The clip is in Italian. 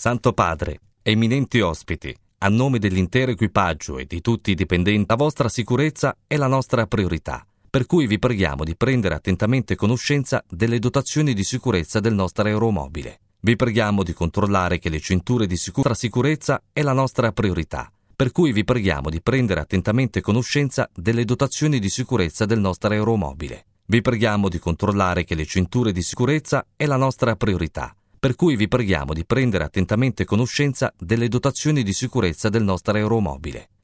Santo Padre, eminenti ospiti, a nome dell'intero equipaggio e di tutti i dipendenti, la vostra sicurezza è la nostra priorità, per cui vi preghiamo di prendere attentamente conoscenza delle dotazioni di sicurezza del nostro aeromobile. Vi preghiamo di controllare che le cinture di sicurezza è la nostra priorità, per cui vi preghiamo di prendere attentamente conoscenza delle dotazioni di sicurezza del nostro aeromobile. Vi preghiamo di controllare che le cinture di sicurezza è la nostra priorità, per cui vi preghiamo di prendere attentamente conoscenza delle dotazioni di sicurezza del nostro aeromobile.